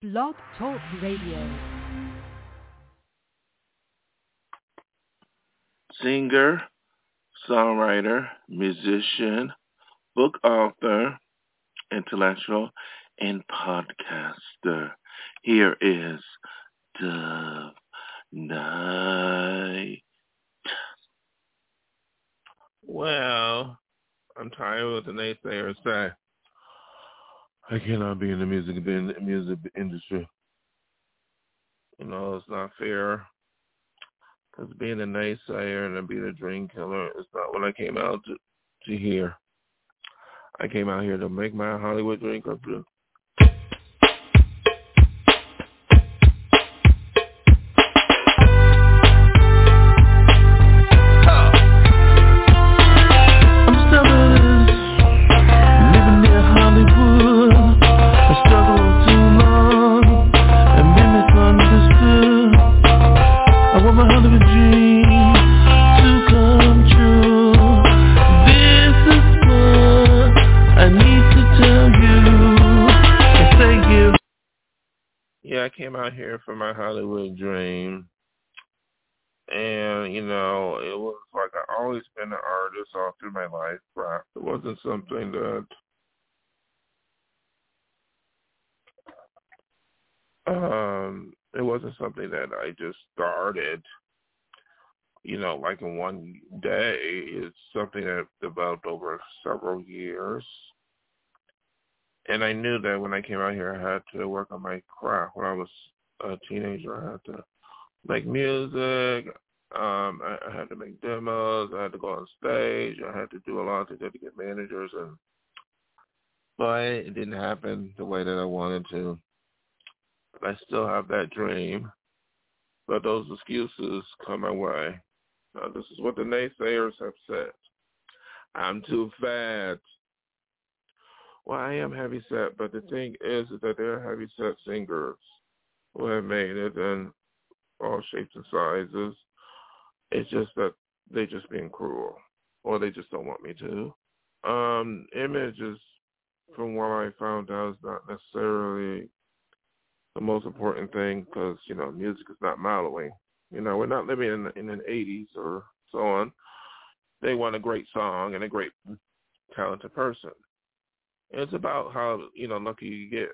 Blog Talk Radio. Singer, songwriter, musician, book author, intellectual, and podcaster. Here is Dove Night. Well, I'm tired of what the naysayers say. I cannot be in the music industry. You know, it's not fair. Because being a naysayer and being a dream killer is not what I came out to hear. I came out here to make my Hollywood dream come true. I came out here for my Hollywood dream, and, you know, it was like I've always been an artist all through my life, right? It wasn't something that, it wasn't something that I just started, you know, like in one day. It's something that developed over several years. And I knew that when I came out here, I had to work on my craft. When I was a teenager, I had to make music. I had to make demos. I had to go on stage. I had to do a lot of things. I had to get managers. But it didn't happen the way that I wanted to. I still have that dream. But those excuses come my way. Now, this is what the naysayers have said. I'm too fat. Well, I am heavyset, but the thing is that there are heavyset singers who have made it in all shapes and sizes. It's just that they just being cruel, or they just don't want me to. Image is, from what I found out, is not necessarily the most important thing because, you know, music is not mellowing. You know, we're not living in the 80s or so on. They want a great song and a great talented person. It's about how, you know, lucky you get.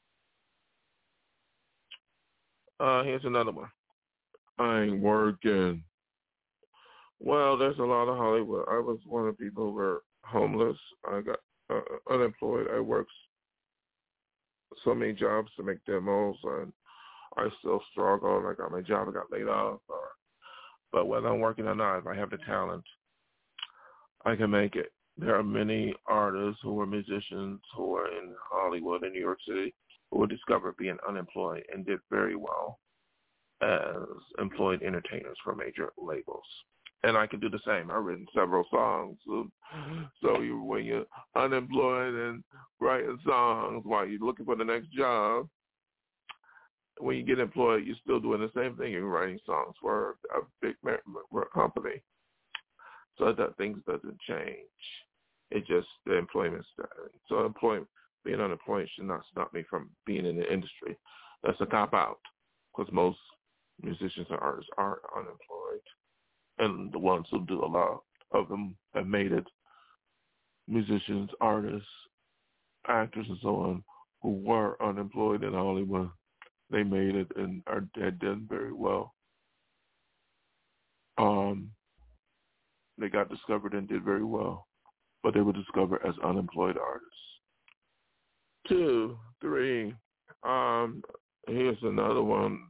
Here's another one. I ain't working. Well, there's a lot of Hollywood. I was one of the people who were homeless. I got unemployed. I worked so many jobs to make demos, and I still struggle. I got my job. I got laid off. But whether I'm working or not, if I have the talent, I can make it. There are many artists who are musicians who are in Hollywood and New York City who were discovered being unemployed and did very well as employed entertainers for major labels. And I can do the same. I've written several songs. So when you're unemployed and writing songs while you're looking for the next job, when you get employed, you're still doing the same thing. You're writing songs for a big company. So that things doesn't change. It's just the employment status. So being unemployed should not stop me from being in the industry. That's a cop-out because most musicians and artists are unemployed. And the ones who do, a lot of them have made it. Musicians, artists, actors, and so on, who were unemployed in Hollywood, they made it and had done very well. They got discovered and did very well, but they were discovered as unemployed artists. 2, 3, here's another one.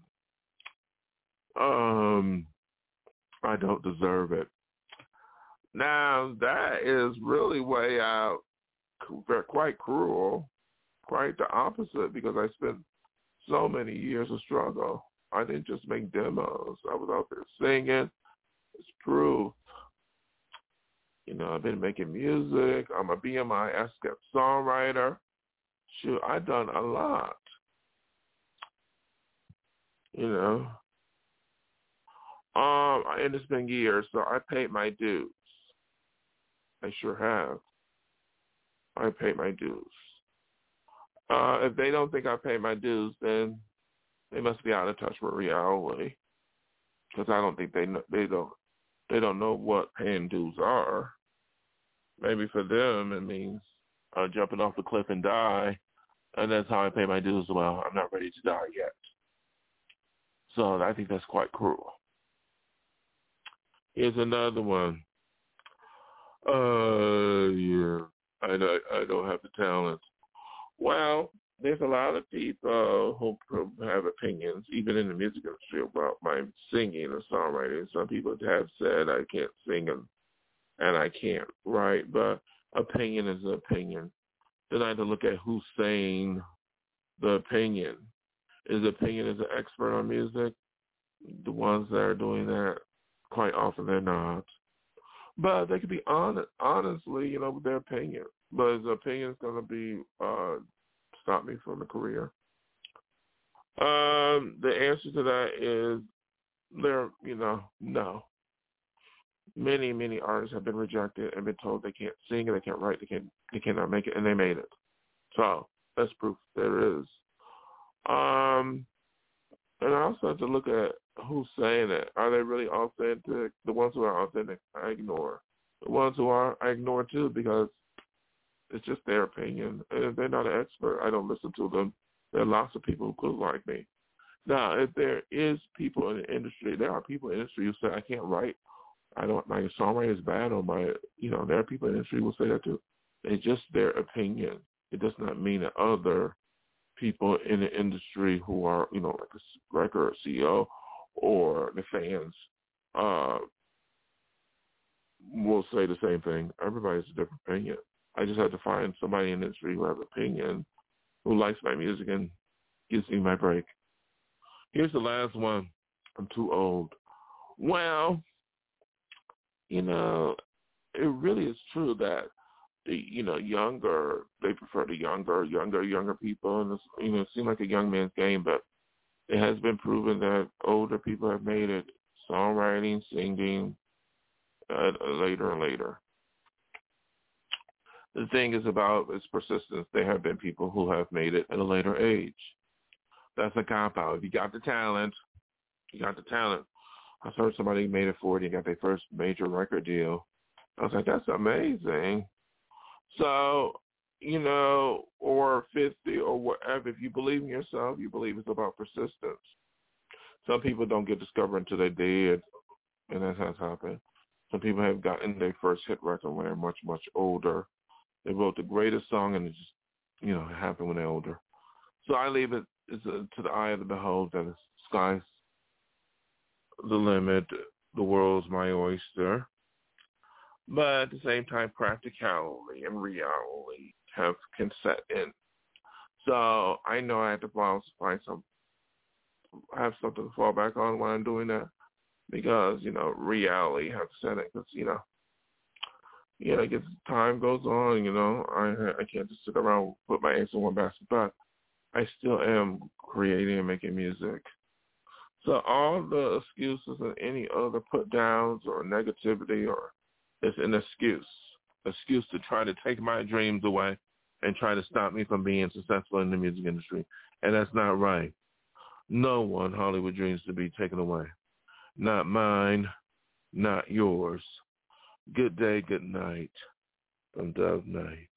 I don't deserve it. Now, that is really way out, quite cruel, quite the opposite, because I spent so many years of struggle. I didn't just make demos. I was out there singing. It's proof. You know, I've been making music. I'm a BMI ASCAP songwriter. Shoot, I've done a lot. You know. And it's been years, so I paid my dues. I sure have. I paid my dues. If they don't think I pay my dues, then they must be out of touch with reality. Because I don't think they don't know what paying dues are. Maybe for them it means jumping off the cliff and die, and that's how I pay my dues. Well, I'm not ready to die yet. So I think that's quite cruel. Here's another one. Yeah, I don't have the talent. Well, there's a lot of people who have opinions, even in the music industry, about my singing or songwriting. Some people have said I can't sing and I can't write, but opinion is an opinion. Then I have to look at who's saying the opinion. Is the opinion as an expert on music? The ones that are doing that, quite often they're not. But they could be honest, honestly, with their opinion. But is the opinion going to be stop me from a career? The answer to that is no. Many, many artists have been rejected and been told they can't sing and they can't write, they cannot make it, and they made it. So that's proof there is. And I also have to look at who's saying it. Are they really authentic? The ones who are authentic, I ignore. The ones who are, I ignore too, because it's just their opinion. And if they're not an expert, I don't listen to them. There are lots of people who could like me. Now, if there is people in the industry, there are people in the industry who say, I can't write. My songwriting is bad, or there are people in the industry who will say that too. It's just their opinion. It does not mean that other people in the industry who are, like a record CEO or the fans will say the same thing. Everybody has a different opinion. I just have to find somebody in the industry who has an opinion, who likes my music and gives me my break. Here's the last one. I'm too old. Well, it really is true that the younger, they prefer the younger people, and it seems like a young man's game, but it has been proven that older people have made it, songwriting, singing, later and later. The thing is about its persistence. There have been people who have made it at a later age. That's a cop-out. If you got the talent, you got the talent. I heard somebody made it 40 and got their first major record deal. I was like, that's amazing. So, or 50 or whatever, if you believe in yourself, you believe it's about persistence. Some people don't get discovered until they're dead, and that has happened. Some people have gotten their first hit record when they're much, much older. They wrote the greatest song, and it just, it happened when they're older. So I leave it to the eye of the beholder. The sky's the limit. The world's my oyster. But at the same time, practicality and reality can set in. So I know I have to have something to fall back on when I'm doing that, because reality has to set in. Because I guess time goes on. I can't just sit around and put my eggs in one basket. But I still am creating and making music. So all the excuses and any other put downs or negativity it's an excuse to try to take my dreams away and try to stop me from being successful in the music industry. And that's not right. No one Hollywood dreams to be taken away. Not mine, not yours. Good day, good night from Dove Night.